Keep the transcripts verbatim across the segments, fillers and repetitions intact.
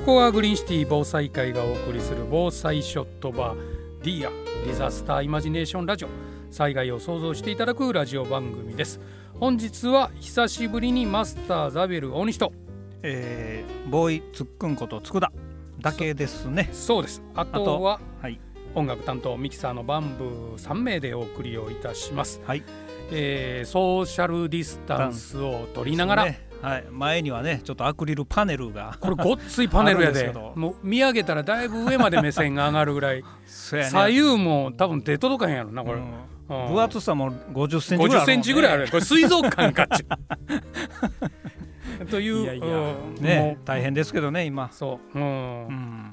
コアグリーンシティ防災会がお送りする防災ショットバー ディーア ディザスターイマジネーションラジオ、災害を想像していただくラジオ番組です。本日は久しぶりにマスターザベル大西と、 えー、ボーイつっくんこと佃だけですね。 そうです。あとははい、 音楽担当ミキサーのバンブーさん名でお送りをいたします。 はい、 えー、ソーシャルディスタンスを取りながら、 ね、はい、前にはねちょっとアクリルパネルがこれごっついパネルやでもう見上げたらだいぶ上まで目線が上がるぐらいそうやね、 左右も多分手届かへんやろなこれ、うん、 分厚さもごじゅっセンチぐらいあるもんね。 ごじゅっセンチぐらいある。これ水族館かっちゅうという、 いやいや、 うん、 ね、大変ですけどね今。 そう、うんうん、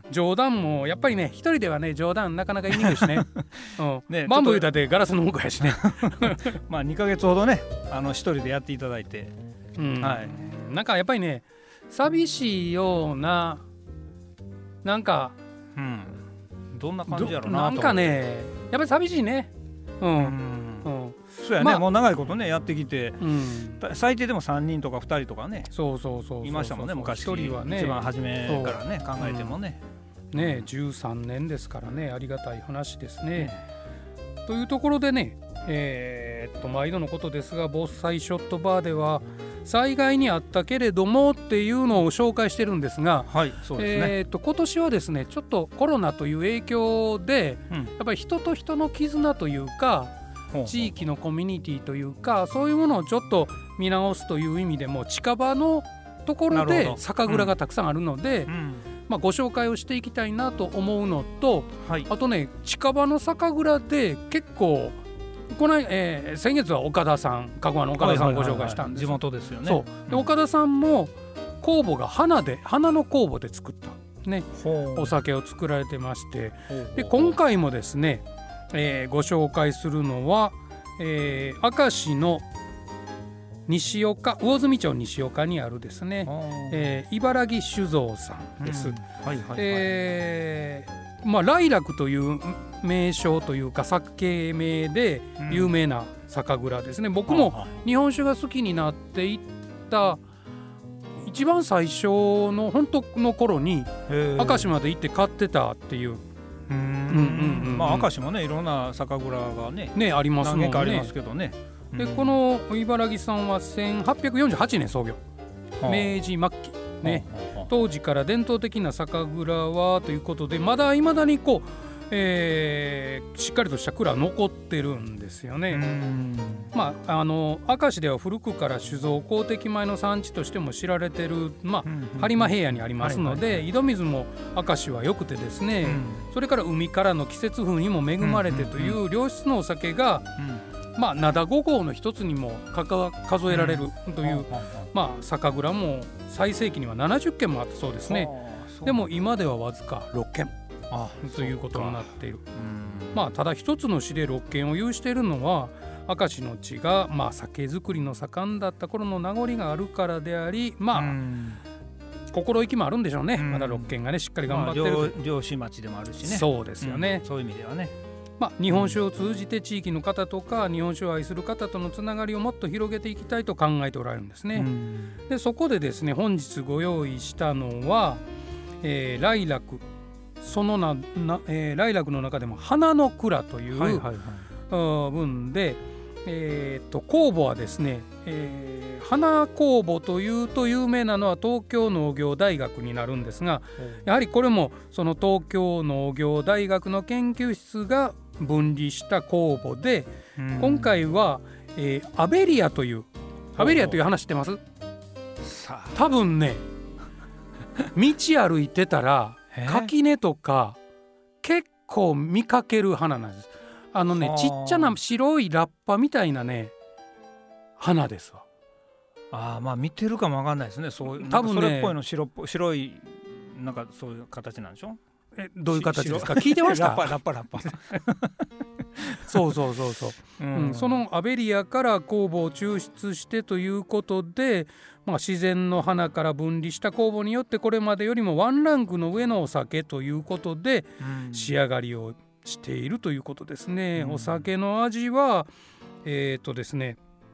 冗談もやっぱりね一人ではね冗談なかなか言いにくいしね、うん、 ねバンブーだってガラスの向こうやしねまあにかげつほどねあの一人でやっていただいて、 うん、 はい、 なんかやっぱりね寂しいようななんか、 うん、どんな感じやろうなと。 なんかねやっぱり寂しいね。うん、うんうん、そうやね、まあ、もう長いことねやってきて、うん、最低でもさんにんとかふたりとかねそうそうそうそういましたもんね昔。 一人はね一番初めからね考えてもね、 うん、ねじゅうさんねんですからねありがたい話ですね、うん、というところでねえー、っと毎度のことですが防災ショットバーでは災害にあったけれどもっていうのを紹介してるんですが、 はい、そうですね。 えー、っと今年はですねちょっとコロナという影響で、うん、やっぱり人と人の絆というか地域のコミュニティというかそういうものをちょっと見直すという意味でも近場のところで酒蔵がたくさんあるので、うんうんまあ、ご紹介をしていきたいなと思うのと、はい、あとね近場の酒蔵で結構この、えー、先月は岡田さん香川の岡田さんをご紹介したんです。 地元ですよね。 そうで、うん、岡田さんも酵母が花で花の酵母で作った、ね、お酒を作られてましてで今回もですねえー、ご紹介するのは、えー、明石の西岡魚住町西岡にあるですね、えー、茨城酒造さんです。ライラクという名称というか酒名で有名な酒蔵ですね、うん、僕も日本酒が好きになっていった一番最初の本当の頃に明石まで行って買ってたっていうまあ明石もねいろんな酒蔵が ね, ねありますので、ね、 何軒かありますけどね。 でこの茨城さんはせんはっぴゃくよんじゅうはちねん創業、はあ、明治末期ね、はあはあ、当時から伝統的な酒蔵はということでまだいまだにこう、えー、しっかりとした蔵残ってるんですよね。うんまああの明石では古くから酒造公的米の産地としても知られてる、まあうんうん、播磨平野にありますので、はいはいはい、井戸水も明石は良くてですね、うん、それから海からの季節風にも恵まれてという良質のお酒が、うん、まあ灘ご号の一つにも数えられるという、うんまあ、酒蔵も最盛期にはななじゅっけんもあったそうですね。でも今ではわずかろっけんあということになっている。まあただ一つの市でろっけんを有しているのは明石の地が、まあ、酒造りの盛んだった頃の名残があるからでありまあ心意気もあるんでしょうね。まだろっけんがねしっかり頑張ってる、まあ、 漁師町でもあるしね。 そうですよね、 うん、そういう意味ではね、 まあ、日本酒を通じて地域の方とか日本酒を愛する方とのつながりをもっと広げていきたいと考えておられるんですね、うん、でそこでですね本日ご用意したのは、えー、ライラクそのなな、えー、ライラクの中でも花の蔵という、はいはいはい、分で、えー、と酵母はですね、えー、花酵母というと有名なのは東京農業大学になるんですが、うん、やはりこれもその東京農業大学の研究室が分離した酵母で、うん、今回は、えー、アベリアというアベリアという話知ってます？さあ多分ね道歩いてたら垣根とか結構見かける花なんです。あのねちっちゃな白いラッパみたいなね花ですわ。 あまあ見てるかもわかんないですね。そういう多分ねそれっぽいの 白, っぽ白いなんかそういう形なんでしょ。 えどういう形ですか聞いてましたラッパラッパラッパそうそうそうそう、うんうん、そのアベリアから酵母を抽出してということで、まあ、自然の花から分離した酵母によってこれまでよりもワンランクの上のお酒ということで仕上がりをしているということですね、うん、お酒の味はえーとですね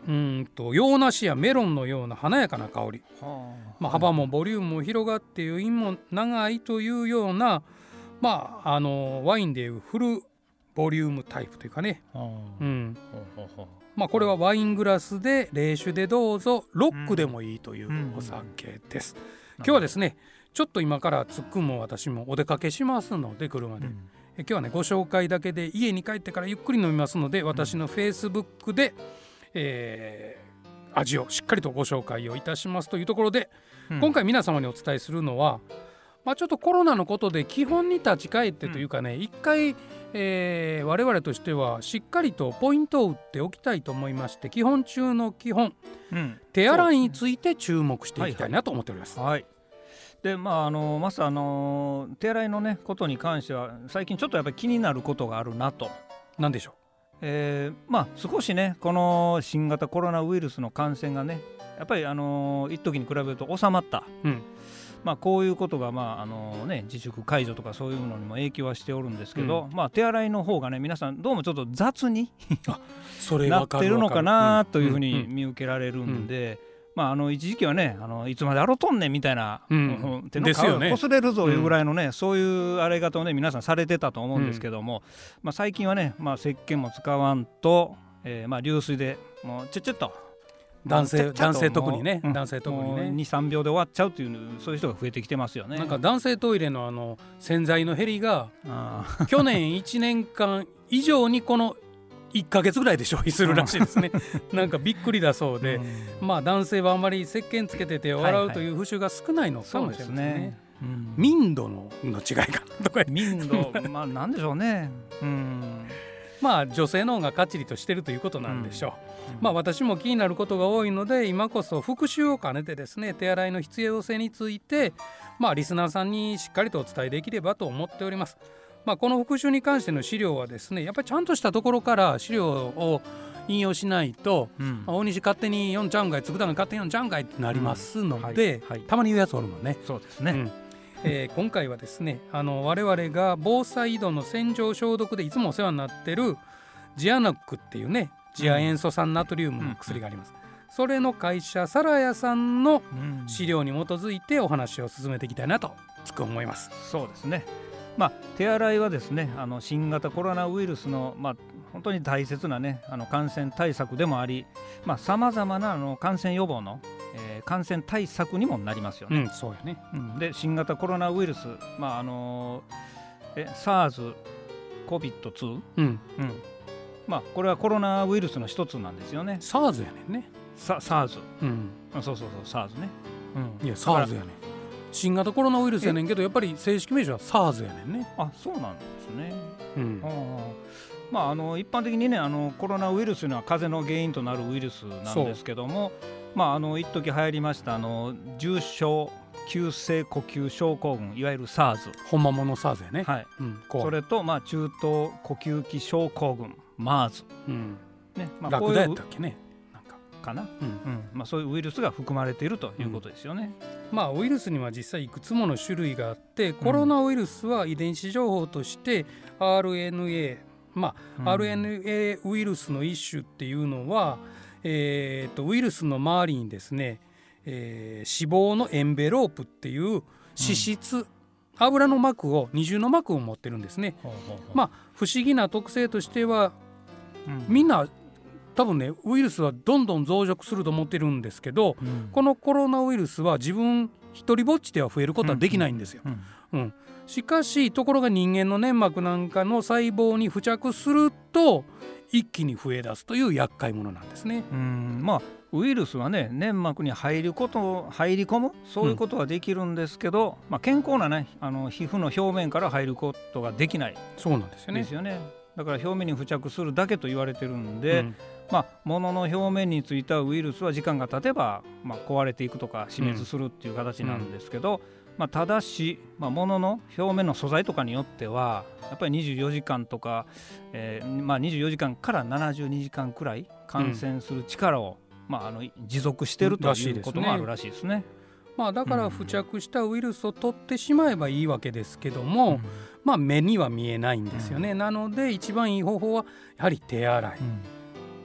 うんと洋梨やメロンのような華やかな香り、はあまあ、幅もボリュームも広がって余韻も長いというような、まあ、あのワインでいうフルボリュームタイプというかね、はあうんはあはあまあ、これはワイングラスで冷酒でどうぞロックでもいいというお酒です、うんうん、今日はですねちょっと今からつっくんも私もお出かけしますので車で、うん、え今日はねご紹介だけで家に帰ってからゆっくり飲みますので私のフェイスブックで、えー、味をしっかりとご紹介をいたしますというところで、うん、今回皆様にお伝えするのは、まあ、ちょっとコロナのことで基本に立ち返ってというかね、うん、一回、えー、我々としてはしっかりとポイントを打っておきたいと思いまして基本中の基本、うん、手洗いについて注目していきたいなと思っております。 はいはいでまあ、あのまずあの手洗いの、ね、ことに関しては最近ちょっとやっぱり気になることがあるなと。 何でしょう、 えーまあ、少しねこの新型コロナウイルスの感染がねやっぱりあの一時に比べると収まった、うんまあ、こういうことが、まああのね、自粛解除とかそういうのにも影響はしておるんですけど、うんまあ、手洗いの方がね皆さんどうもちょっと雑になってるのかなというふうに見受けられるんで、うんうんまあ、あの一時期はねあのいつまで洗うとんねんみたいな、うん、手の皮をこすれるぞいうぐらいのね、うん、そういうあれ方をね皆さんされてたと思うんですけども、うんまあ、最近はね、まあ、石鹸も使わんと、えーまあ、流水でもうちょちょっと男性男性特にね、うん、男性特にねにさんびょうで終わっちゃうというそういう人が増えてきてますよね。 なんか男性トイレ の, あの洗剤の減りが去年いちねんかん以上にこのいっかげつぐらいで消費するらしいですねなんかびっくりだそうで、うん、まあ男性はあんまり石鹸つけて手を洗うという風習が少ないのかもしれないですね、はいはいねうん、民度 の, の違いかとか民度まあなんでしょうね、うん、 まあ女性の方がかっちりとしてるということなんでしょう、うん、まあ私も気になることが多いので今こそ復習を兼ねてですね手洗いの必要性についてまあリスナーさんにしっかりとお伝えできればと思っております。まあ、この復習に関しての資料はですねやっぱりちゃんとしたところから資料を引用しないと、うんまあ、大西勝手に読んちゃうんかいつくだが勝手に読んちゃうんかいってなりますので、うんはいはい、たまに言うやつおるもんね。 そうですね、うんえー、今回はですねあの我々が防災井戸の洗浄消毒でいつもお世話になってるジアナックっていうねジア塩素酸ナトリウムの薬があります、うん、それの会社サラヤさんの資料に基づいてお話を進めていきたいなとつく思います。 そうですねまあ、手洗いはですねあの新型コロナウイルスの、まあ、本当に大切な、ね、あの感染対策でもありさまざ、まなあの感染予防の、えー、感染対策にもなりますよね、 うん、そうやね、 うん、で新型コロナウイルス、まああのー、え SARS、コビッドツー、うんうんまあ、これはコロナウイルスの一つなんですよね。 SARS やねんね。 SARS、うん、そうそうそう SARS ね、 うん、いや SARS やねん新型コロナウイルスやねんけどやっぱり正式名称は SARS やねんね。 あ、そうなんですね、うんあまあ、あの一般的にねあのコロナウイルスというのは風邪の原因となるウイルスなんですけどもまああの一時流行りましたあの重症急性呼吸症候群いわゆる SARS 本間もの SARS やね、 はいうん、それと、まあ、中等呼吸器症候群 MERS、うんねまあ、ラクダやったっけねかな、うんうんまあ、そういうウイルスが含まれているということですよね、 うんまあ、ウイルスには実際いくつもの種類があってコロナウイルスは遺伝子情報として アールエヌエー、まあうん、アールエヌエー ウイルスの一種っていうのは、えー、とウイルスの周りにですね、えー、脂肪のエンベロープっていう脂質、うん、油の膜を二重の膜を持ってるんですね、うんまあ、不思議な特性としては、うん、みんな多分ねウイルスはどんどん増殖すると思ってるんですけど、うん、このコロナウイルスは自分一人ぼっちでは増えることはできないんですよ、うんうんうん、しかしところが人間の粘膜なんかの細胞に付着すると一気に増え出すという厄介者なんですね。 うんまあウイルスはね粘膜に入ること入り込むそういうことはできるんですけど、うんまあ、健康なねあの皮膚の表面から入ることができないそうなんですよね。 ですよね。だから表面に付着するだけと言われてるんで、うんまあ、物の表面についたウイルスは時間が経てば、まあ、壊れていくとか死滅するっていう形なんですけど、うんまあ、ただし、まあ、物の表面の素材とかによってはやっぱりにじゅうよじかんとか、えーまあ、にじゅうよじかんからななじゅうにじかんくらい感染する力を、うんまあ、あの持続しているということもあるらしいですね。 まあ、だから付着したウイルスを取ってしまえばいいわけですけども、うんまあ、目には見えないんですよね、うん、なので一番いい方法はやはり手洗い、うん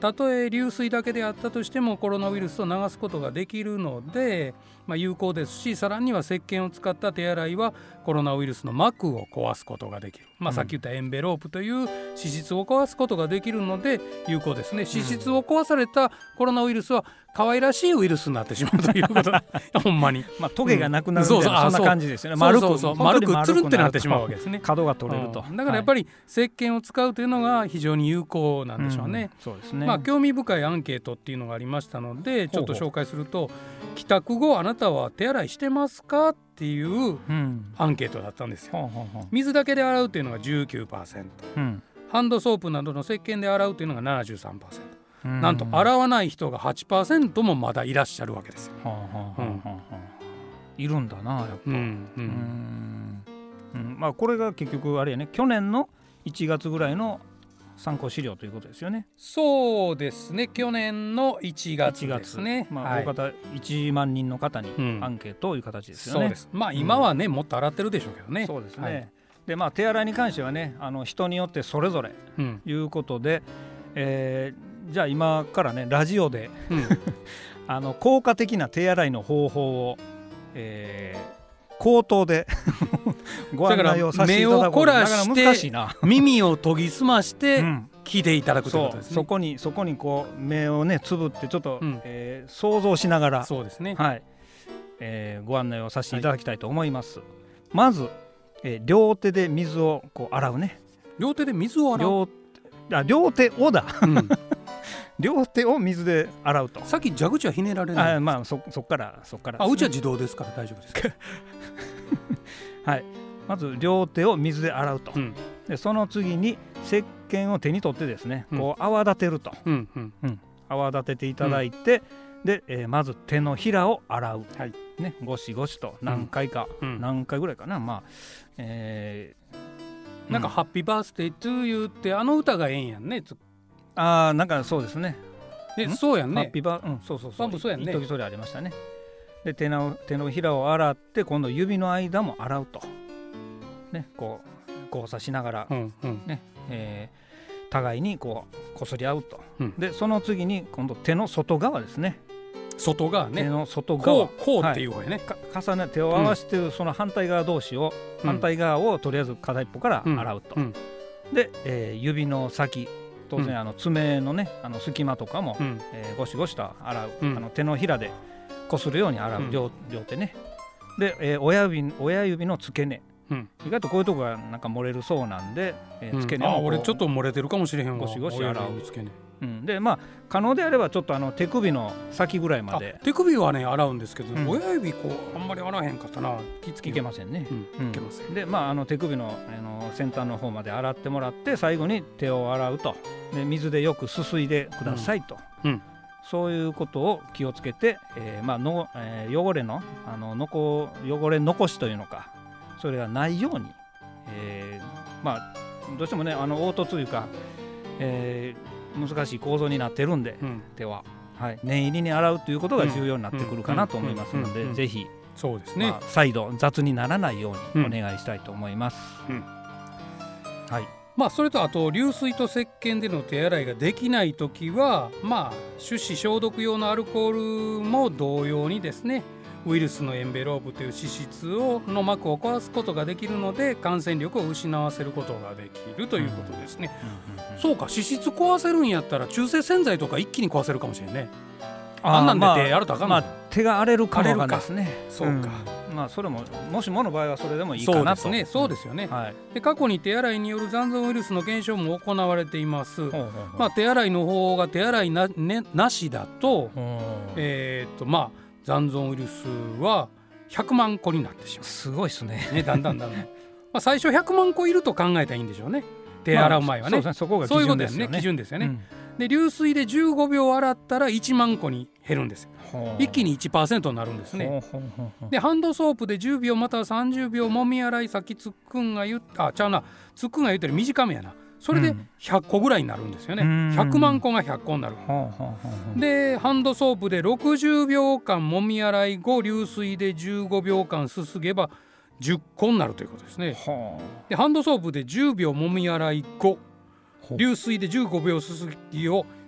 たとえ流水だけであったとしてもコロナウイルスを流すことができるので、まあ、有効ですし、さらには石鹸を使った手洗いはコロナウイルスの膜を壊すことができる、まあ、さっき言ったエンベロープという脂質を壊すことができるので有効ですね。脂質を壊されたコロナウイルスは可愛らしいウイルスになってしまうということほんまに、 まあ、トゲがなくなるみたいな、うん、そんな感じですよね。丸く丸くつるってなってしまうわけですね。 角が取れると、 うん、だからやっぱり石鹸を使うというのが非常に有効なんでしょうね、 うん、そうですね。 まあ、興味深いアンケートっていうのがありましたのでちょっと紹介すると、帰宅後あなたは手洗いしてますかっていうアンケートだったんですよ、うん、水だけで洗うというのが じゅうきゅうパーセント、うん、ハンドソープなどの石鹸で洗うというのが ななじゅうさんパーセント、うん、なんと洗わない人が はちパーセント もまだいらっしゃるわけですよ、はあはあはあうん、 いるんだなやっぱ、うんうんうんうん、まあこれが結局あれやね、去年のいちがつぐらいの参考資料ということですよね。 そうですね、去年のいちがつですね。 まあ、大方いちまんにんの方にアンケートという形ですよね、 うん、そうです。まあ今はね、うん、もっと洗ってるでしょうけどね。 そうですね、 はい、 でまあ手洗いに関してはね、あの人によってそれぞれいうことで、うんえー、じゃあ今からねラジオで、うん、あの効果的な手洗いの方法を、えー、口頭でご案内をさせていただく。目を凝らして難しいな耳を研ぎ澄まして聞いていただくということですね。 そう、そこにそこにこう目をねつぶってちょっと、うんえー、想像しながら、 そうですね、 はいえー、ご案内をさせていただきたいと思います、はい、まず、えー、両手で水をこう洗うね。 両手で水を洗う。 両あ両手をだ、うん、両手を水で洗うと。 さっき蛇口はひねられない。 あ、まあ、そ, そっからそっから、 ね、あうちは自動ですから大丈夫ですかはい、まず両手を水で洗うと、うん、でその次に石鹸を手に取ってですね、うん、こう泡立てると、うんうんうん、泡立てていただいて、うん、で、えー、まず手のひらを洗う、はいね、ゴシゴシと何回か、うん、何回ぐらいかな、まあえー、なんか、うん、ハッピーバースデートゥーユーってあの歌がええんやんね。 ああなんかそうですね。 えそうやんね。 ハッピーバー、うん、そうそうそう。 そうやんね。 一時それありましたね。で 手の、手のひらを洗って今度指の間も洗うと、ね、こう交差しながら、うんうんねえー、互いにこうこすり合うと、うん、でその次に今度手の外側ですね。 外側ね。 手の外側こう、こうっていう方やね、 はい、重ね手を合わせてるその反対側同士を、うん、反対側をとりあえず片一方から洗うと、うんうん、で、えー、指の先当然、うん、あの爪のねあの隙間とかも、うんえー、ゴシゴシと洗う、うん、あの手のひらでこするように洗う、うん、両, 両手ね。で、えー、親指、親指の付け根、うん、意外とこういうとこがなんか漏れるそうなんで、えー、付け根を、 うん、あ俺ちょっと漏れてるかもしれへんわ。 ゴシゴシ洗う付け根、 うん、でまあ可能であればちょっとあの手首の先ぐらいまで。 手首はね洗うんですけど、うん、親指こうあんまり洗わへんかったな。 気付きいけませんね、 うんうん、いけません。 でまああの手首の、あの先端の方まで洗ってもらって最後に手を洗うと。で水でよくすすいでくださいと、うんうん、そういうことを気をつけて、えーまあのえー、汚れの、あののこ汚れ残しというのかそれがないように、えー、まあどうしてもねあの凹凸というか、えー、難しい構造になってるんで、うん、手は、はい、念入りに洗うということが重要になってくるかなと思いますので、ぜひそうですね、まあ、 再度雑にならないようにお願いしたいと思います、うんうん、はいまあ、それとあと流水と石鹸での手洗いができないときは、まあ、手指消毒用のアルコールも同様にですねウイルスのエンベロープという脂質をの膜を壊すことができるので感染力を失わせることができるということですね、うんうんうんうん、そうか脂質壊せるんやったら中性洗剤とか一気に壊せるかもしれんね。あんなんで手やるとあかんの、まあまあ、 手が荒れるかもわかんないですね。 そうか、うんまあ、それももしもの場合はそれでもいいかなと。 そうですね、そうですよね、はい、で過去に手洗いによる残存ウイルスの減少も行われています。ほうほうほう、まあ、手洗いの方が手洗い な,、ね、なしだと、えー、っとまあ残存ウイルスはひゃくまんこになってしまう。 すごいです ね, ねだんだんだんだんまあ最初ひゃくまんこいると考えたらいいんでしょうね。手洗う前はね、まあ、そうですね、そこが基準ですよね。そういうことですね、基準ですよね、うんで流水でじゅうごびょう洗ったらいちまんこに減るんですよ。一気に いちパーセント になるんですね。でハンドソープでじゅうびょうまたはさんじゅうびょうもみ洗い、さっきつっくんが言ったあちゃうなつっくんが言ったより短めやな。それでひゃっこぐらいになるんですよね、うん、ひゃくまんこがひゃっこになる。でハンドソープでろくじゅうびょうかんもみ洗い後流水でじゅうごびょうかんすすげばじゅっこになるということですね。でハンドソープでじゅうびょうもみ洗い後流水でじゅうごびょうすすぎを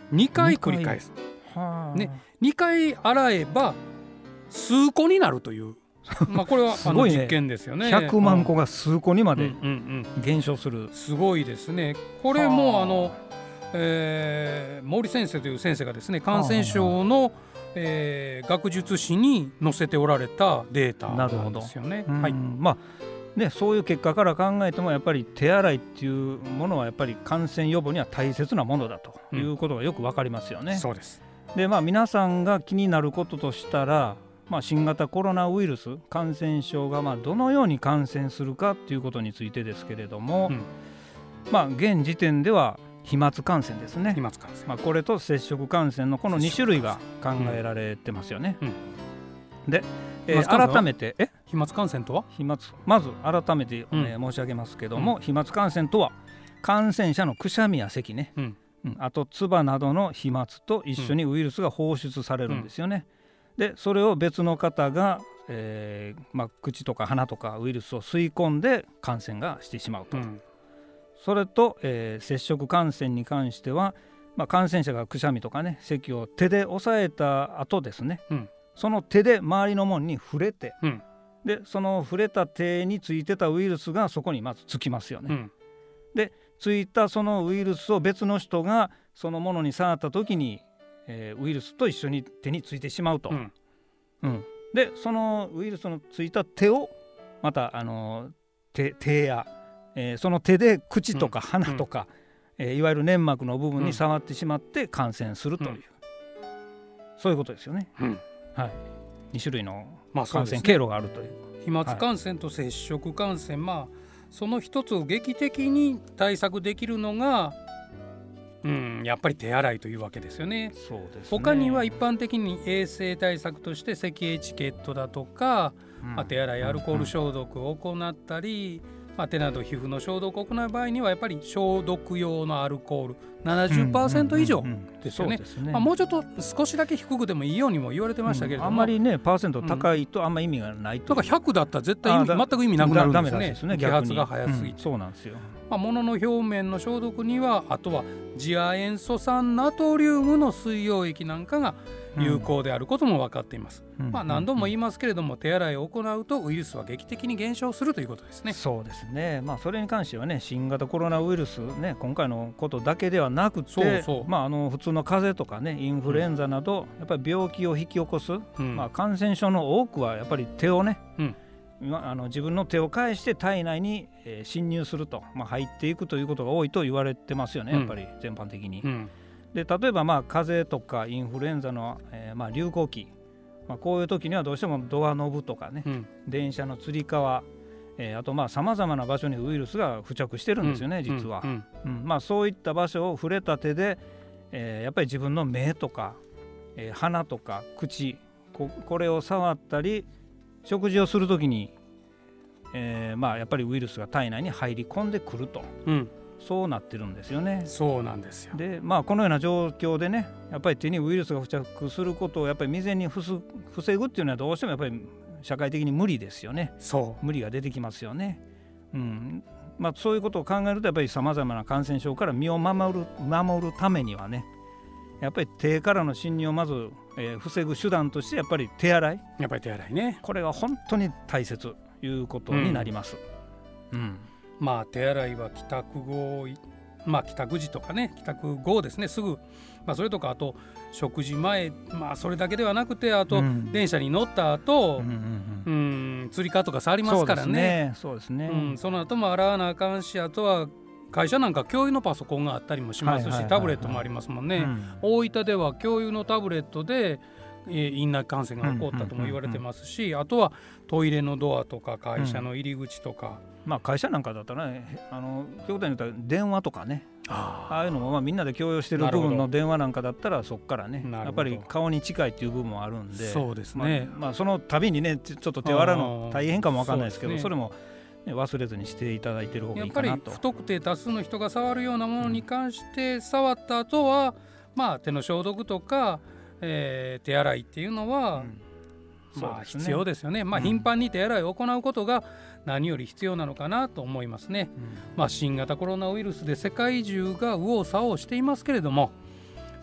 にかい繰り返す、はね、にかい洗えば数個になるというまあこれはあの実験ですよね。 ひゃくまんこが数個にまで減少する、うんうんうん、 すごいですね。これもあの、えー、森先生という先生がですね感染症の、えー、学術誌に載せておられたデータなんですよね。はい、 まあね、そういう結果から考えてもやっぱり手洗いっていうものはやっぱり感染予防には大切なものだということがよく分かりますよね。 うん、そうです。 で、まあ、皆さんが気になることとしたら、まあ、新型コロナウイルス感染症がまあどのように感染するかということについてですけれども、うん、まあ、現時点では飛沫感染ですね。 飛沫感染、 まあ、これと接触感染のこのに種類が考えられてますよね。うんうん、で、えー、改めてえ飛沫感染とは飛沫まず改めて、ね、うん、申し上げますけども、うん、飛沫感染とは感染者のくしゃみや咳ね、うんうん、あと唾などの飛沫と一緒にウイルスが放出されるんですよね。うん、でそれを別の方が、えーまあ、口とか鼻とかウイルスを吸い込んで感染がしてしまうと。うん、それと、えー、接触感染に関しては、まあ、感染者がくしゃみとかね咳を手で押さえた後ですね、うん、その手で周りのものに触れて、うん、でその触れた手についてたウイルスがそこにまずつきますよね。うん、でついたそのウイルスを別の人がそのものに触った時に、えー、ウイルスと一緒に手についてしまうと。うんうん、でそのウイルスのついた手をまた、あのー、手, 手や、えー、その手で口とか鼻とか、うんえー、いわゆる粘膜の部分に触ってしまって感染するという、うん、そういうことですよね。うんはい、に種類の感染経路があるという、まあ、 飛沫感染と接触感染、はい、まあその一つを劇的に対策できるのが、うん、やっぱり手洗いというわけですよね。 そうですね。 他には一般的に衛生対策として咳エチケットだとか、うんまあ、手洗いアルコール消毒を行ったり、うんまあ、手など皮膚の消毒を行う場合にはやっぱり消毒用のアルコール ななじゅっパーセント 以上ですよね。もうちょっと少しだけ低くでもいいようにも言われてましたけれども、うん、 あんまりねパーセント高いとあんまり意味がないと、 だからひゃくだったら絶対意味全く意味なくなるんですね。 ですね揮発が早すぎて、 うん、そうなんですよ。 まあ、物の表面の消毒にはあとは次亜塩素酸ナトリウムの水溶液なんかが有効であることも分かっています。うんまあ、何度も言いますけれども手洗いを行うとウイルスは劇的に減少するということですね。 そうですね、まあ、それに関してはね新型コロナウイルス、ね、今回のことだけではなくてそうそう、まあ、あの普通の風邪とかねインフルエンザなど、うん、やっぱり病気を引き起こす、うんまあ、感染症の多くはやっぱり手をね、うんあの自分の手を介して体内に、えー、侵入すると、まあ、入っていくということが多いと言われてますよね、やっぱり全般的に、うん、で例えばまあ風邪とかインフルエンザの、えーまあ、流行期、まあ、こういう時にはどうしてもドアノブとかね、うん、電車のつり革、えー、あとさまざまな場所にウイルスが付着してるんですよね、うん、実は、うんうんまあ、そういった場所を触れた手で、えー、やっぱり自分の目とか、えー、鼻とか口 こ, これを触ったり食事をするときに、えーまあ、やっぱりウイルスが体内に入り込んでくると、うん、そうなってるんですよね。 そうなんですよ。 で、まあ、このような状況でねやっぱり手にウイルスが付着することをやっぱり未然に防ぐっていうのはどうしてもやっぱり社会的に無理ですよね。 そう無理が出てきますよね。うんまあ、そういうことを考えるとやっぱりさまざまな感染症から身を守る、守るためにはねやっぱり手からの侵入をまず、えー、防ぐ手段としてやっぱり手洗いやっぱり手洗いねこれが本当に大切ということになります、 うんうん、まあ手洗いは帰宅後まあ帰宅時とかね帰宅後ですねすぐ、まあ、それとかあと食事前まあそれだけではなくてあと、うん、電車に乗った後、うんうんうんうん、つり革とか触りますからねそうですね、 うん、その後も洗わなあかんしあとは会社なんか共有のパソコンがあったりもしますし、はいはいはいはい、タブレットもありますもんね、うん、大分では共有のタブレットで、えー、院内感染が起こったとも言われてますし、うんうんうんうん、あとはトイレのドアとか会社の入り口とか、 うんまあ、会社なんかだったらねあの極端に言ったら電話とかね あ, ああいうのもまあみんなで共有してる部分の電話なんかだったらそこからねやっぱり顔に近いっていう部分もあるんでそうですね、 まあまあ、その度にねちょっと手を洗うの大変かもわかんないですけど そ, それも忘れずにしていただいている方がいいかなと。 やっぱり不特定多数の人が触るようなものに関して触った後は、まあ、手の消毒とか、えー、手洗いっていうのは、うんまあ、必要ですよね。まあ、頻繁に手洗いを行うことが何より必要なのかなと思いますね、うんまあ、新型コロナウイルスで世界中が右往左往していますけれども、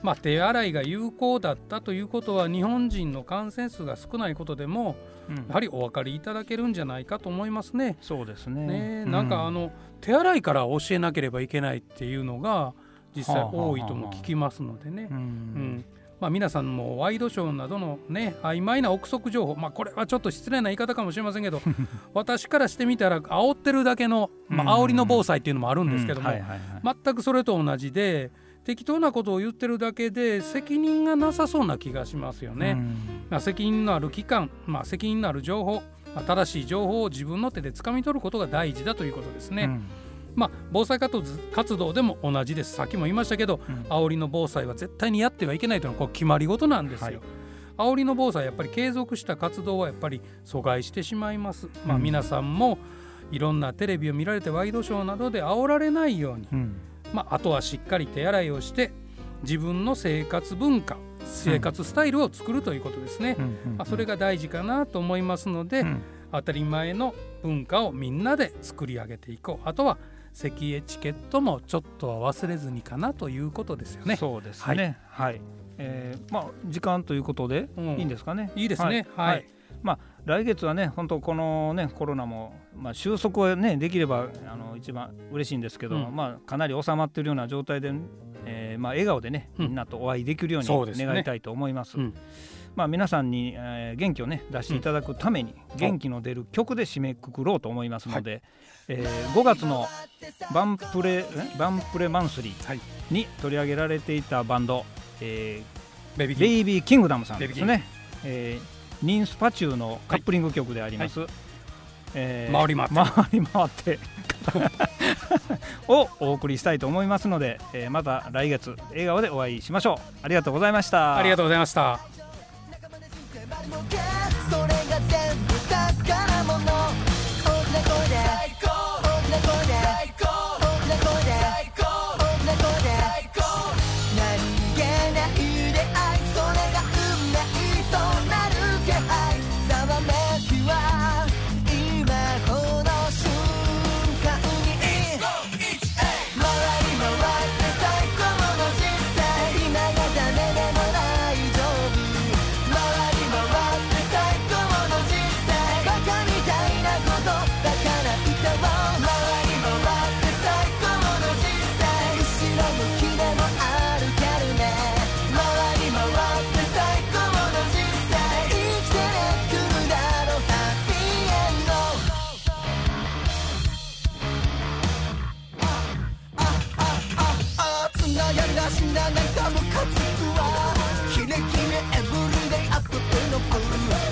まあ、手洗いが有効だったということは日本人の感染数が少ないことでも、うん、やはりお分かりいただけるんじゃないかと思いますね。 そうですね。 ね、なんかあの、うん、手洗いから教えなければいけないっていうのが実際多いとも聞きますのでね。まあ、皆さんもワイドショーなどのね曖昧な憶測情報、まあ、これはちょっと失礼な言い方かもしれませんけど私からしてみたら煽ってるだけの、まあ煽りの防災っていうのもあるんですけども、全くそれと同じで適当なことを言ってるだけで責任がなさそうな気がしますよね。まあ、責任のある機関、まあ、責任のある情報、まあ、正しい情報を自分の手で掴み取ることが大事だということですね。うん、まあ、防災活動でも同じです。さっきも言いましたけど、うん、煽りの防災は絶対にやってはいけないというのはこう決まり事なんですよ。はい、煽りの防災やっぱり継続した活動はやっぱり阻害してしまいます。まあ、皆さんもいろんなテレビを見られてワイドショーなどで煽られないように、うん、まあ、あとはしっかり手洗いをして自分の生活文化、生活スタイルを作るということですね。まあ、それが大事かなと思いますので、うん、当たり前の文化をみんなで作り上げていこう。あとは咳エチケットもちょっとは忘れずにかなということですよね。 そうですね。はい、はい、えー、まあ時間ということでいいんですかね。 うん、いいですね。はい。はい、 まあ、来月はね本当このねコロナも、まあ、収束はねできればあの一番嬉しいんですけど、うん、まあ、かなり収まっているような状態で、えーまあ、笑顔でねみんなとお会いできるように願いたいと思います。うん、まあ、皆さんに、えー、元気をね出していただくために、うん、元気の出る曲で締めくくろうと思いますので、はい、えー、ごがつのバンプレバンプレマンスリーに取り上げられていたバンド、えー、ベイビーベイビーキングダムさんですね。えーニンスパチューのカップリング曲であります、はい、 えー、回り回って回り回ってをお送りしたいと思いますので、えー、また来月笑顔でお会いしましょう。ありがとうございました。 ありがとうございました。死なないかも勝つわキレキレエブリデイアップの